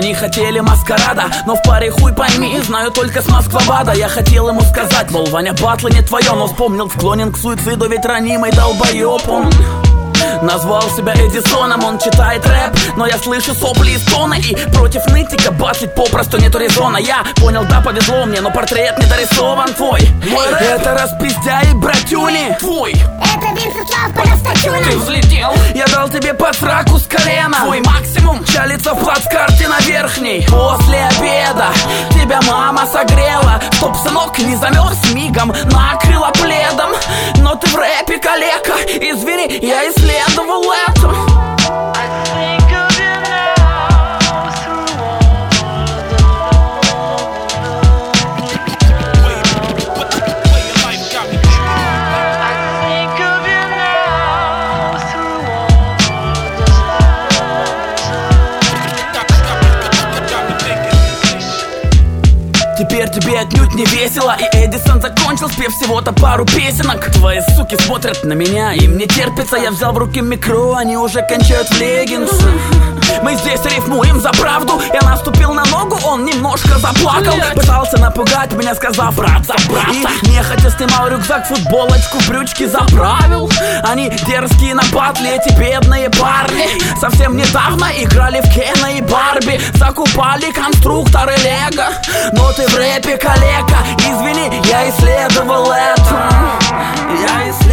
Они хотели маскарада, но в паре хуй пойми, знаю только с Москвабада. Я хотел ему сказать, мол, Ваня, батлы не твое, но вспомнил, склонен к суициду, ведь ранимый долбоёб он. Назвал себя Эдисоном, он читает рэп, но я слышу сопли и стоны, и против нытика батлить попросту нету резона. Я понял, да, повезло мне, но портрет не дорисован твой. Мой рэп — это распиздяй, братюни. Твой — это Винцеслав Подостачуна. Ты взлетел, я дал тебе по сраку с колена. Твой максимум — чалится в плацкарте на верхней. После обеда тебя мама согрела, чтоб, сынок, не замерз, мигом накрыла пледом. Но ты в рэпе калека, извини, я исследовал это. Теперь тебе отнюдь не весело, и Эдисон закончил, спев всего-то пару песенок. Твои суки смотрят на меня, им не терпится. Я взял в руки микро, они уже кончают в леггинсы. Мы здесь рифмуем за правду. Я наступил на ногу, он немножко заплакал. Пытался напугать меня, сказав брат за брата. И нехотя снимал рюкзак, футболочку, брючки заправил. Они дерзкие на батле, эти бедные парни. Совсем недавно играли в Кена и Барби, закупали конструкторы Лего. Но ты в рэпе калека, извини, я исследовал это.